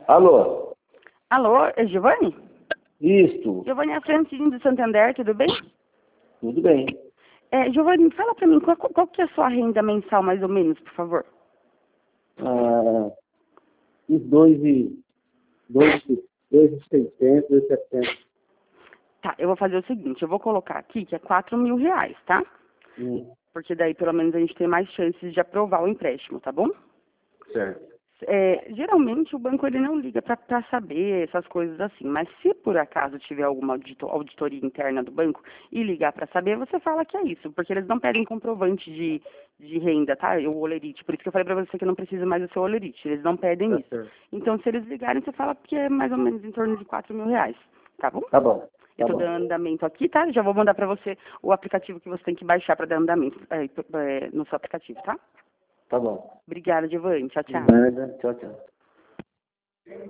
Alô? Alô, é Giovanni? Isto. Giovanni, é a Francine do Santander, tudo bem? Tudo bem. Giovanni, fala pra mim, qual que é a sua renda mensal, mais ou menos, por favor? Os 2.600, 2.700. Tá, eu vou fazer o seguinte, eu vou colocar aqui que é R$ 4.000, tá? Porque daí, pelo menos, a gente tem mais chances de aprovar o empréstimo, tá bom? Certo. Geralmente, o banco ele não liga pra saber essas coisas assim, mas se por acaso tiver alguma auditoria interna do banco e ligar pra saber, você fala que é isso, porque eles não pedem comprovante de renda, tá? O Olerite, por isso que eu falei pra você que não precisa mais do seu Olerite, eles não pedem Tá isso. certo. Então, se eles ligarem, você fala que é mais ou menos em torno de R$ 4.000, tá bom? Tá bom. Eu tô dando andamento aqui, tá? Já vou mandar pra você o aplicativo que você tem que baixar pra dar andamento no seu aplicativo, tá? Tá bom. Obrigada, Giovanni. Tchau, tchau. Nada. Tchau, tchau.